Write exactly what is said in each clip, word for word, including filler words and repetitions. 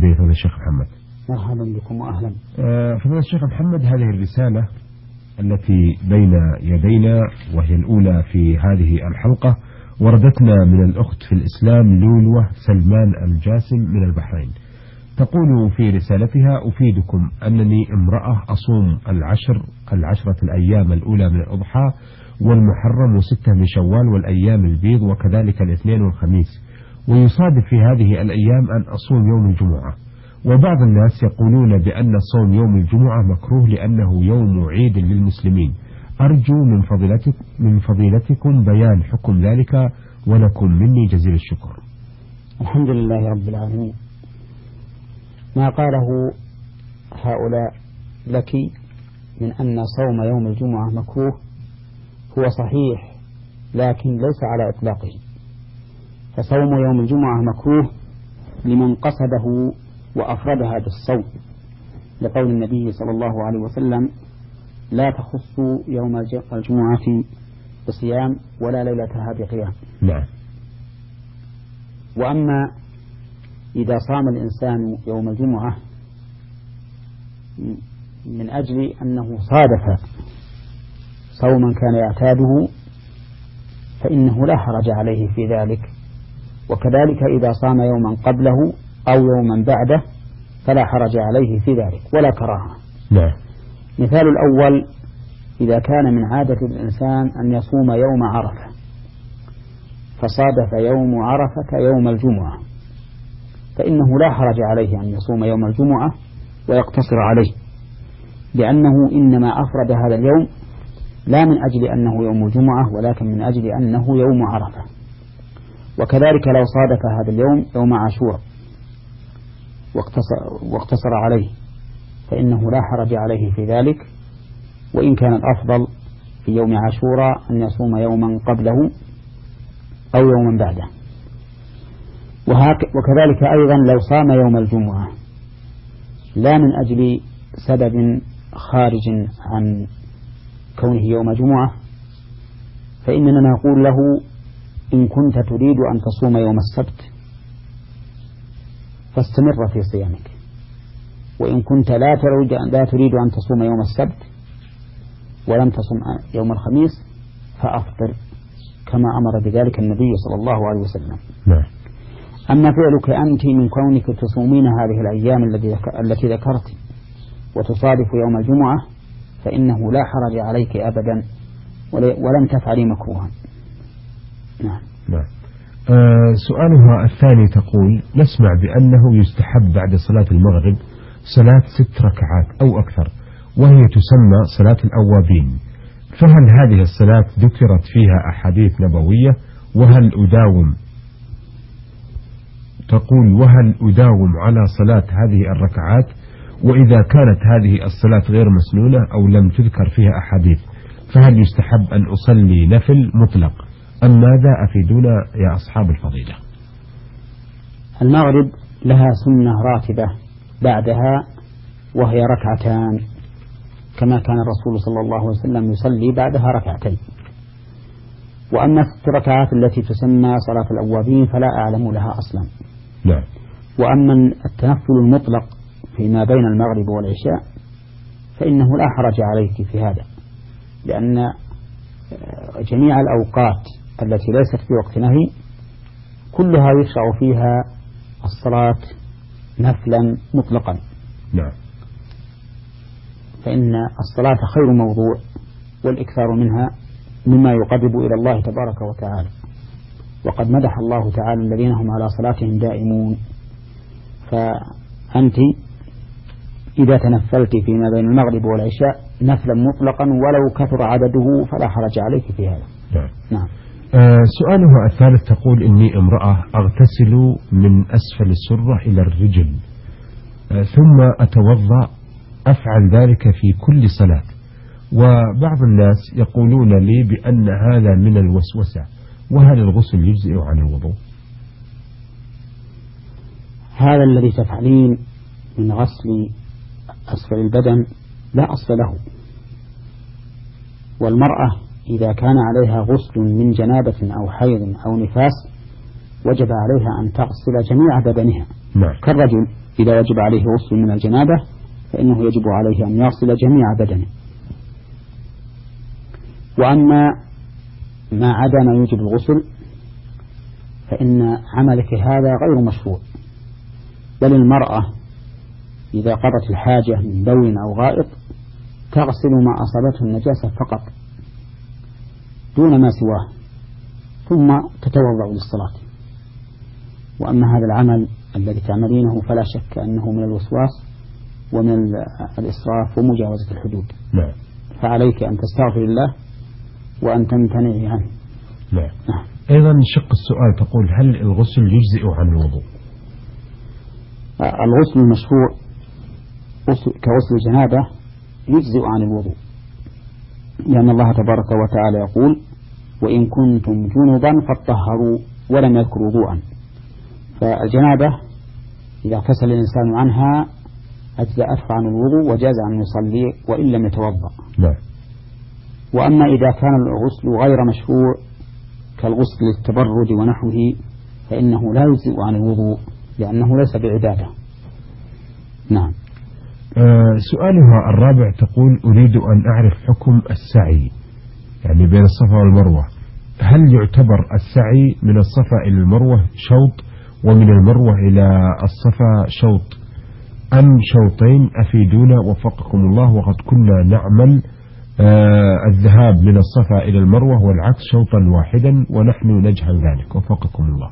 بفضل الشيخ محمد. مرحبا بكم وأهلا. آه فضل الشيخ محمد، هذه الرسالة التي بين يدينا وهي الأولى في هذه الحلقة وردتنا من الأخت في الإسلام لولوة سلمان الجاسم من البحرين. تقول في رسالتها: أفيدكم أنني امرأة أصوم العشر العشرة الأيام الأولى من الأضحى والمحرم وستة من شوال والأيام البيض وكذلك الاثنين والخميس، ويصادف في هذه الأيام أن أصوم يوم الجمعة. وبعض الناس يقولون بأن صوم يوم الجمعة مكروه لأنه يوم عيد للمسلمين. أرجو من فضيلتك من فضيلتكم بيان حكم ذلك، ولكم مني جزيل الشكر. الحمد لله رب العالمين. ما قاله هؤلاء لك من أن صوم يوم الجمعة مكروه هو صحيح، لكن ليس على إطلاقه. فصوم يوم الجمعة مكروه لمن قصده وأفردها بالصوم، لقول النبي صلى الله عليه وسلم: لا تخص يوم الجمعة بصيام ولا ليلتها بقيام. نعم. وأما إذا صام الإنسان يوم الجمعة من أجل أنه صادف صوما كان يعتاده فإنه لا حرج عليه في ذلك، وكذلك إذا صام يوما قبله أو يوما بعده فلا حرج عليه في ذلك ولا كراهة. نعم. مثال الأول: إذا كان من عادة الإنسان أن يصوم يوم عرفة فصادف يوم عرفة يوم الجمعة، فإنه لا حرج عليه أن يصوم يوم الجمعة ويقتصر عليه، لأنه إنما أفرد هذا اليوم لا من أجل أنه يوم الجمعة ولكن من أجل أنه يوم عرفة. وكذلك لو صادف هذا اليوم يوم عاشور واقتصر عليه فإنه لا حرج عليه في ذلك، وإن كان الأفضل في يوم عاشوراء أن يصوم يوما قبله أو يوما بعده. وكذلك أيضا لو صام يوم الجمعة لا من أجل سبب خارج عن كونه يوم جمعة فإننا نقول له: إن كنت تريد أن تصوم يوم السبت فاستمر في صيامك، وإن كنت لا تريد لا تريد أن تصوم يوم السبت ولم تصم يوم الخميس فأفطر، كما أمر بذلك النبي صلى الله عليه وسلم. نعم. أما فعلك أنت من كونك تصومين هذه الأيام التي ذكرت وتصادف يوم الجمعة فإنه لا حرج عليك أبدا ولم تفعلي مكروها. نعم. نعم. آه سؤالها الثاني تقول: نسمع بأنه يستحب بعد صلاة المغرب صلاة ست ركعات أو أكثر، وهي تسمى صلاة الأوابين، فهل هذه الصلاة ذكرت فيها أحاديث نبوية؟ وهل أداوم تقول وهل أداوم على صلاة هذه الركعات؟ وإذا كانت هذه الصلاة غير مسنونة أو لم تذكر فيها أحاديث فهل يستحب أن أصلي نفل مطلق أم ماذا؟ أفيدونا يا أصحاب الفضيلة. المغرب لها سنة راتبة بعدها وهي ركعتان، كما كان الرسول صلى الله عليه وسلم يصلي بعدها ركعتين. وأما الست ركعات التي تسمى صلاة الأوابين فلا أعلم لها أصلا. نعم. وأما التنفل المطلق فيما بين المغرب والعشاء فإنه لا حرج عليك في هذا، لأن جميع الأوقات التي ليست في وقت نهي كلها يشرع فيها الصلاة نفلا مطلقا. نعم. فإن الصلاة خير موضوع والإكثار منها مما يقرب إلى الله تبارك وتعالى، وقد مدح الله تعالى الذين هم على صلاتهم دائمون. فأنت إذا تنفلت فيما بين المغرب والعشاء نفلا مطلقا ولو كثر عدده فلا حرج عليك في هذا. نعم. نعم. آه سؤالها الثالث تقول: إني امرأة أغتسل من أسفل السرة إلى الرجل آه ثم أتوضأ، أفعل ذلك في كل صلاة، وبعض الناس يقولون لي بأن هذا من الوسوسة، وهل الغسل يجزئ عن الوضوء؟ هذا الذي تفعلين من غسل أسفل البدن لا أصل له، والمرأة إذا كان عليها غسل من جنابة أو حيض أو نفاس وجب عليها أن تغسل جميع بدنها. نعم. كالرجل إذا وجب عليه غسل من الجنابة فإنه يجب عليه أن يغسل جميع بدنه. وأما ما عدا ما يوجب الغسل فإن عملك هذا غير مشروع، بل المرأة إذا قضت الحاجة من بول أو غائط تغسل ما أصابته النجاسة فقط دون ما سواه، ثم تتوضأ للصلاة. وأما هذا العمل الذي تعملينه فلا شك أنه من الوسواس ومن الإسراف ومجاوزة الحدود. نعم. فعليك أن تستغفر الله وأن تمتنعي عنه. نعم. نعم. أيضا شق السؤال تقول هل الغسل يجزئ عن الوضوء؟ الغسل المشروع كغسل الجنابة يجزئ عن الوضوء، لأن الله تبارك وتعالى يقول وإن كنتم جنبا فاطهروا ولم يذكر وضوءا. فالجنابة إذا اغتسل الإنسان عنها أجزأته عن الوضوء وجاز أن يصلي وإن لم يتوضأ. لا. وأما إذا كان الغسل غير مشروع كالغسل للتبرد ونحوه فإنه لا يجزئ عن الوضوء لأنه ليس بعبادة. نعم. أه سؤالها الرابع تقول أريد أن أعرف حكم السعي يعني بين الصفا والمروة، هل يعتبر السعي من الصفا إلى المروة شوط ومن المروة إلى الصفا شوط أم شوطين؟ أفيدونا وفقكم الله، وقد كنا نعمل آه الذهاب من الصفا إلى المروة والعكس شوطا واحدا ونحن نجهل ذلك وفقكم الله.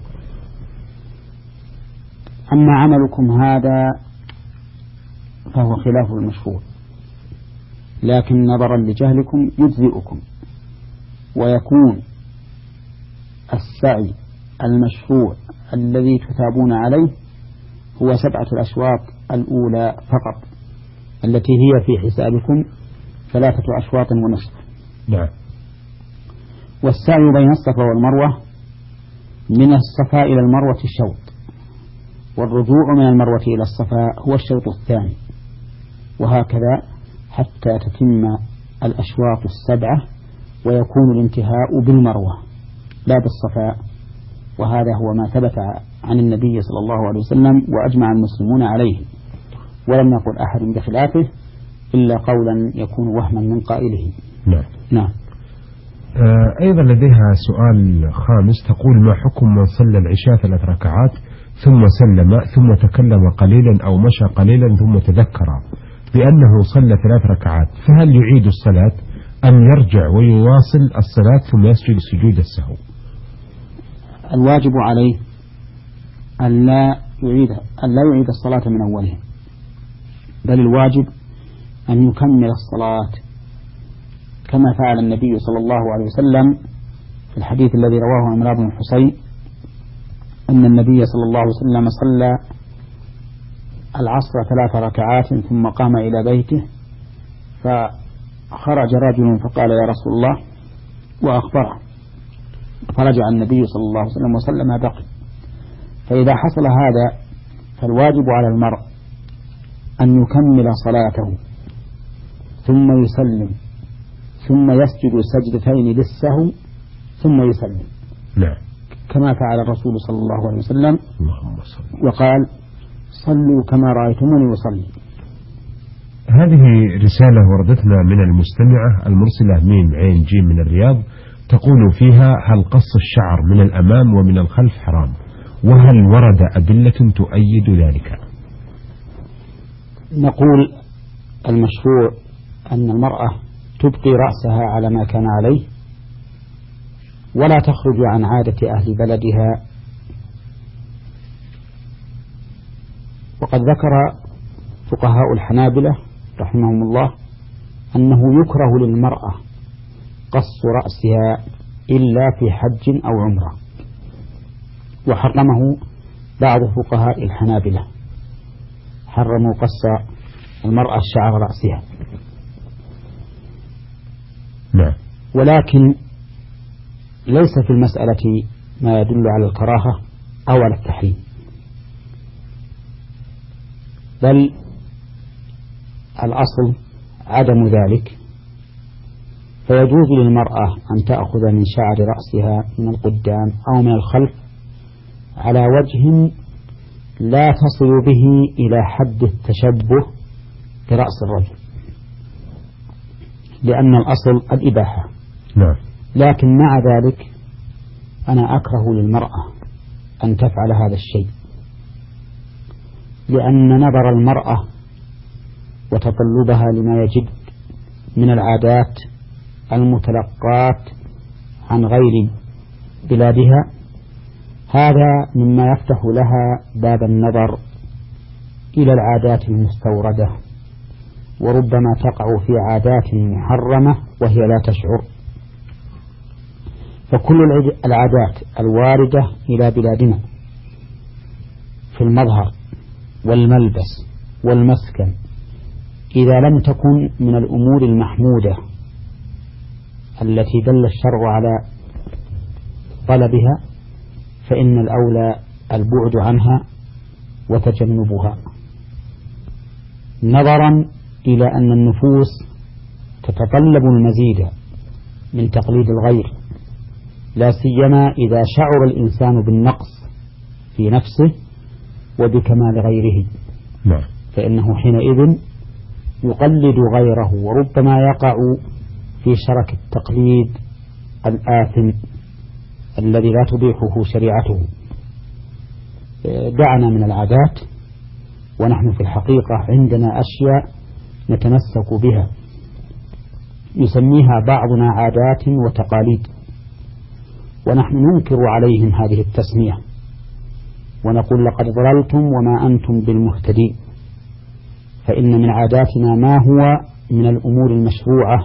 أما عملكم هذا فهو خلاف المشروع، لكن نظرا لجهلكم يجزئكم، ويكون السعي المشروع الذي تثابون عليه هو سبعة الأشواط الأولى فقط التي هي في حسابكم ثلاثة أشواط ونصف. نعم. والسعي بين الصفا والمروة من الصفا إلى المروة الشوط، والرجوع من المروة إلى الصفا هو الشوط الثاني، وهكذا حتى تتم الأشواط السبعة ويكون الانتهاء بالمروة لا بالصفا. وهذا هو ما ثبت عن النبي صلى الله عليه وسلم وأجمع المسلمون عليه، ولم يقل أحد بخلافه إلا قولا يكون وهما من قائله. نعم. نعم. آه أيضا لديها سؤال خامس تقول ما حكم من صلى العشاء ثلاث ركعات ثم سلم ثم تكلم قليلا أو مشى قليلا ثم تذكر بأنه صلى ثلاث ركعات، فهل يعيد الصلاة أم يرجع ويواصل الصلاة ثم يسجد سجود السهو؟ الواجب عليه أن لا يعيد أن لا يعيد الصلاة من أولها، بل الواجب أن يكمل الصلاة كما فعل النبي صلى الله عليه وسلم في الحديث الذي رواه عمران بن حصين أن النبي صلى الله عليه وسلم صلى العصر ثلاث ركعات ثم قام إلى بيته، فخرج رجل فقال يا رسول الله وأخبره، فرجع النبي صلى الله عليه وسلم وصلى ما بقي. فإذا حصل هذا فالواجب على المرء أن يكمل صلاته ثم يسلم ثم يسجد سجدتين للسهو ثم يسلم. نعم. كما فعل الرسول صلى الله عليه وسلم وقال صلوا كما رأيتموني أصلي. هذه رسالة وردتنا من المستمعة المرسلة ميم عين جيم من الرياض، تقول فيها هل قص الشعر من الأمام ومن الخلف حرام، وهل ورد أدلة تؤيد ذلك؟ نقول المشروع أن المرأة تبقي رأسها على ما كان عليه ولا تخرج عن عادة أهل بلدها. وقد ذكر فقهاء الحنابلة رحمهم الله أنه يكره للمرأة قص رأسها إلا في حج أو عمرة، وحرمه بعض فقهاء الحنابلة، حرموا قص المرأة شعر رأسها. نعم. ولكن ليس في المسألة ما يدل على الكراهة أو على التحريم، بل الأصل عدم ذلك، فيجوز للمرأة أن تأخذ من شعر رأسها من القدام أو من الخلف على وجه لا تصل به إلى حد التشبه برأس الرجل، لأن الأصل الإباحة. نعم. لكن مع ذلك أنا أكره للمرأة أن تفعل هذا الشيء، لأن نظر المرأة وتطلبها لما يجب من العادات المتلقات عن غير بلادها هذا مما يفتح لها باب النظر إلى العادات المستوردة، وربما تقع في عادات محرمة وهي لا تشعر. فكل العادات الواردة إلى بلادنا في المظهر والملبس والمسكن إذا لم تكن من الأمور المحمودة التي دل الشرع على طلبها فإن الأولى البعد عنها وتجنبها، نظرا إلى أن النفوس تتطلب المزيد من تقليد الغير، لا سيما إذا شعر الإنسان بالنقص في نفسه وبكمال غيره. نعم. فإنه حينئذ يقلد غيره وربما يقع في شرك التقليد الآثم الذي لا تبيحه شريعته. دعنا من العادات، ونحن في الحقيقة عندنا أشياء نتمسك بها يسميها بعضنا عادات وتقاليد، ونحن ننكر عليهم هذه التسمية ونقول لقد ضللتم وما أنتم بالمهتدين، فإن من عاداتنا ما هو من الأمور المشروعة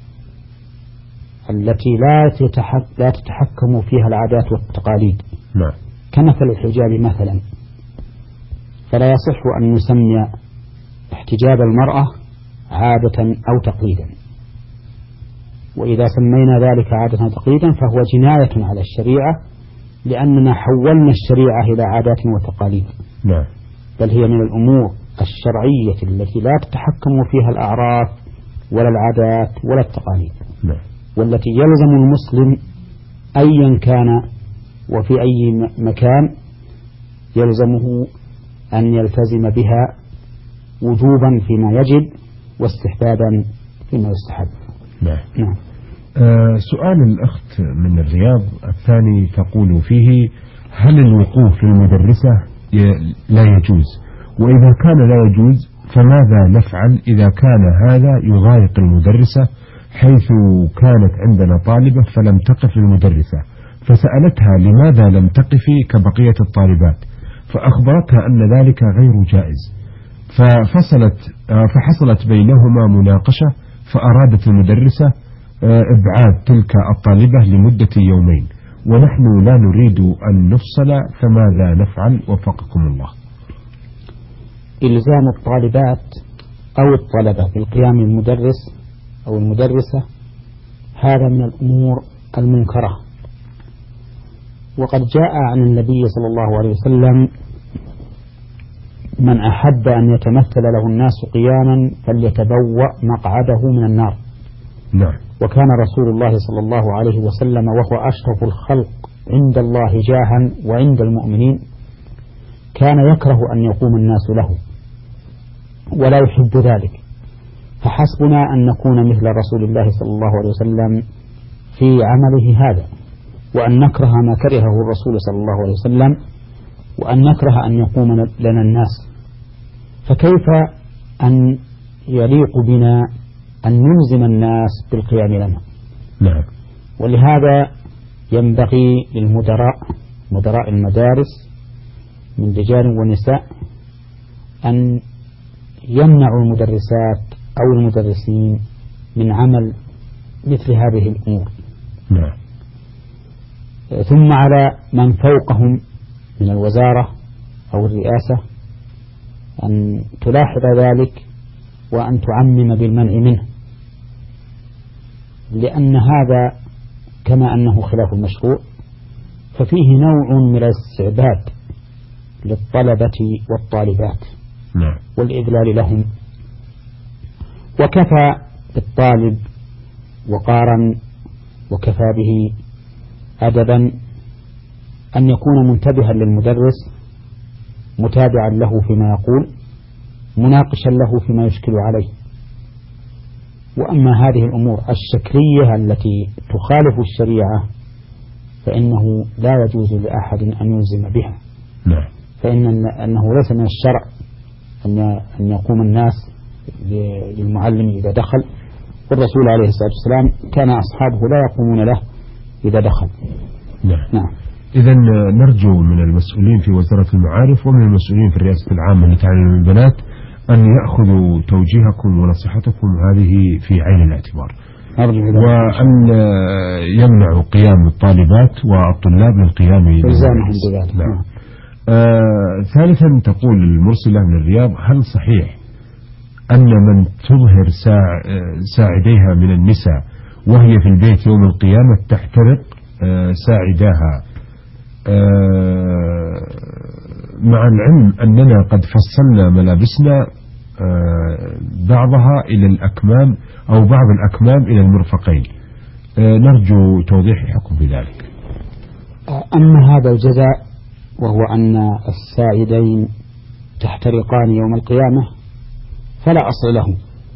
التي لا تتحكم فيها العادات والتقاليد. نعم. كمثل الحجاب مثلا، فلا يصح أن نسمي احتجاب المرأة عادة أو تقليدا، وإذا سمينا ذلك عادة أو تقليدا فهو جناية على الشريعة، لأننا حولنا الشريعة إلى عادات وتقاليد. نعم. بل هي من الأمور الشرعية التي لا تتحكم فيها الأعراف ولا العادات ولا التقاليد. نعم. والتي يلزم المسلم أيا كان وفي أي مكان يلزمه أن يلتزم بها وجوبا فيما يجب واستحبابا فيما يستحب. نعم. نعم. آه سؤال الأخت من الرياض الثاني تقول فيه: هل الوقوف للمدرسة لا يجوز؟ وإذا كان لا يجوز فماذا نفعل إذا كان هذا يضايق المدرسة، حيث كانت عندنا طالبة فلم تقف للمدرسة فسألتها لماذا لم تقفي كبقية الطالبات، فأخبرتها أن ذلك غير جائز، ففصلت فحصلت بينهما مناقشة، فأرادت المدرسة إبعاد تلك الطالبة لمدة يومين، ونحن لا نريد أن نفصل، فماذا نفعل وفقكم الله؟ إلزام الطالبات أو الطلبة بالقيام المدرس أو المدرسة هذا من الأمور المنكرة، وقد جاء عن النبي صلى الله عليه وسلم: من أحب أن يتمثل له الناس قياما فليتبوأ مقعده من النار. نعم. وكان رسول الله صلى الله عليه وسلم وهو أشرف الخلق عند الله جاها وعند المؤمنين كان يكره أن يقوم الناس له ولا يحب ذلك، فحسبنا أن نكون مثل رسول الله صلى الله عليه وسلم في عمله هذا، وأن نكره ما كرهه الرسول صلى الله عليه وسلم، وأن نكره أن يقوم لنا الناس. فكيف أن يليق بنا أن نلزم الناس بالقيام لنا؟ نعم. ولهذا ينبغي للمدراء مدراء المدارس من رجال ونساء أن يمنعوا المدرسات أو المدرسين من عمل مثل هذه الأمور. نعم. ثم على من فوقهم من الوزارة أو الرئاسة أن تلاحظ ذلك وأن تعمم بالمنع منه، لأن هذا كما أنه خلاف المشروع ففيه نوع من الاستعباد للطلبة والطالبات. نعم. والإذلال لهم. وكفى بالطالب وقارا وكفى به أدبا أن يكون منتبها للمدرس متابعا له فيما يقول، مناقشا له فيما يشكل عليه. وأما هذه الأمور الشكلية التي تخالف الشريعة فإنه لا يجوز لأحد أن يلزم بها. نعم. فإن أنه ليس من الشرع أن يقوم الناس للمعلم إذا دخل، والرسول عليه الصلاة والسلام كان أصحابه لا يقومون له إذا دخل. نعم. نعم. إذا نرجو من المسؤولين في وزارة المعارف ومن المسؤولين في الرئاسة العامة لتعليم البنات أن يأخذوا توجيهكم ونصيحتكم هذه في عين الاعتبار، وأن يمنعوا قيام الطالبات والطلاب من القيام بذلك. نعم. آه ثالثا، تقول المرسلة من الرياض: هل صحيح أن من تظهر ساع ساعديها من النساء وهي في البيت يوم القيامة تحترق آه ساعداها، آه مع العلم أننا قد فصلنا ملابسنا آه بعضها إلى الأكمام أو بعض الأكمام إلى المرفقين؟ آه نرجو توضيح الحكم بذلك. أما هذا الجزاء وهو أن الساعدين تحترقان يوم القيامة فلا أصل له.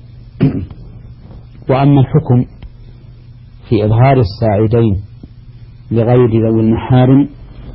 وأما الحكم في إظهار الساعدين لغير ذوي المحارم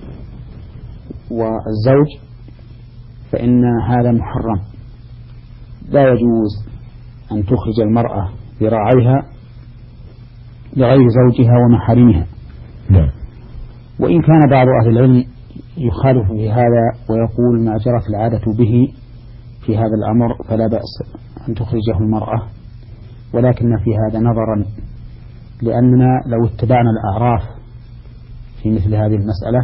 والزوج فإن هذا محرم، لا يجوز أن تخرج المرأة ذراعيها لغير زوجها ومحارمها. نعم. وإن كان بعض أهل العلم يخالف في هذا ويقول ما جرت العادة به في هذا الأمر فلا بأس أن تخرجه المرأة، ولكن في هذا نظرا، لأننا لو اتبعنا الأعراف في مثل هذه المسألة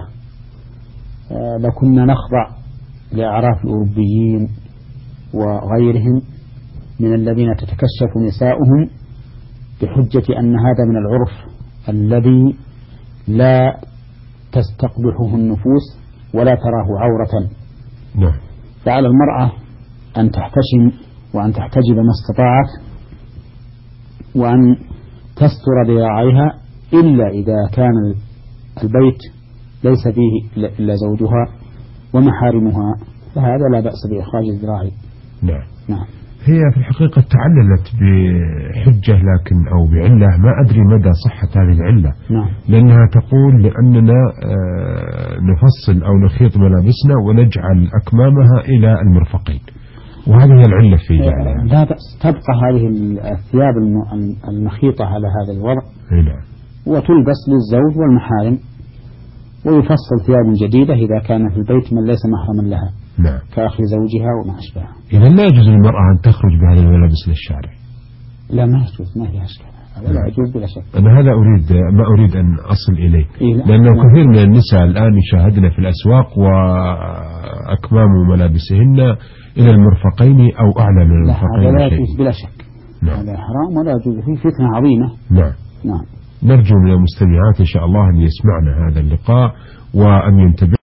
لكنا نخضع لأعراف الأوروبيين وغيرهم من الذين تتكشف نساؤهم بحجة أن هذا من العرف الذي لا تستقبحه النفوس ولا تراه عورة. نعم. فعلى المرأة أن تحتشم وأن تحتجب ما استطاعت وأن تستر ذراعيها، إلا إذا كان البيت ليس فيه إلا زوجها ومحارمها، فهذا لا بأس بإخراج الذراع. نعم. نعم. هي في الحقيقة تعللت بحجة لكن أو بعلة ما أدري مدى صحة هذه العلة. نعم. لأنها تقول لأننا نفصل أو نخيط ملابسنا ونجعل أكمامها إلى المرفقين، وهذه هي العلة في جعلها. لا بأس، تبقى هذه الثياب المخيطة على هذا الوضع. نعم. وتلبس للزوج والمحارم، ويفصل ثياب جديدة إذا كان في البيت من ليس محرما لها. نعم. كأخي زوجها وما أشبهها. إذا لا يجوز للمرأة أن تخرج بهذه الملابس للشارع. لا ما يجوز، ما فيها أشكال، هذا لا يجوز بلا شك. أنا هذا أريد ما أريد أن أصل إليه. إيه لأنه كثير من النساء الآن يشاهدن في الأسواق وأكمام ملابسهن إلى المرفقين أو أعلى من المرفقين. هذا لا يجوز بلا شك. نعم. هذا حرام ولا يجوز، فيه فتنة عظيمة. نعم. نعم. نرجو من المستمعات إن شاء الله أن يسمعنا هذا اللقاء وأن ينتبه